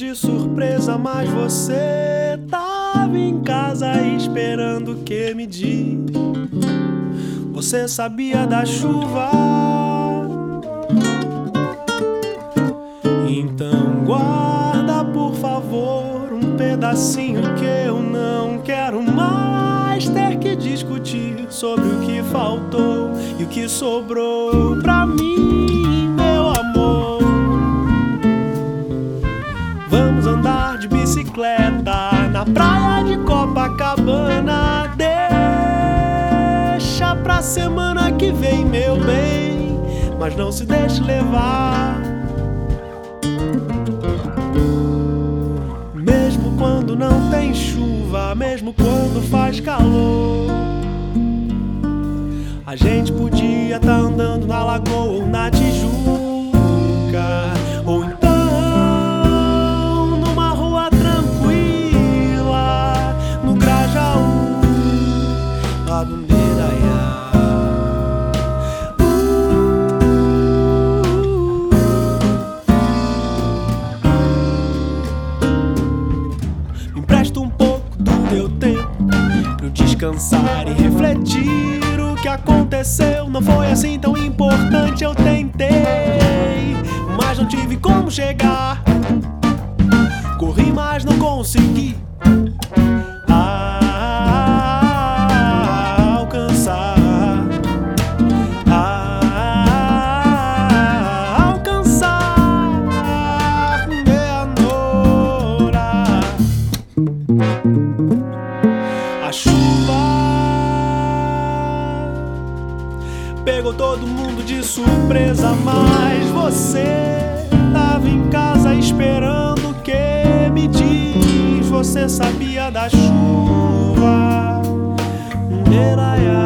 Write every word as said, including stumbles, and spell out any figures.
de surpresa, mas você tava em casa esperando o que me diz. Você sabia da chuva, então guarda por favor um pedacinho que eu não quero mais ter que discutir sobre o que faltou e o que sobrou pra mim, meu amor. Vamos andar de bicicleta na praia de Copacabana. Deixa pra semana que vem, meu bem, mas não se deixe levar. Mesmo quando não tem chuva, mesmo quando faz calor, a gente podia tá andando na Lagoa ou na Tijuca, ou então numa rua tranquila no Grajaú, lá do Indaiá. Me empresta um pouco do teu tempo pra eu descansar e refletir. O que aconteceu não foi assim tão importante. Eu tentei, mas não tive como chegar. Corri, mas não consegui alcançar, alcançar minha nora. A chuva pegou todo mundo de surpresa, mas você tava em casa esperando o que me diz. Você sabia da chuva, Indaiá.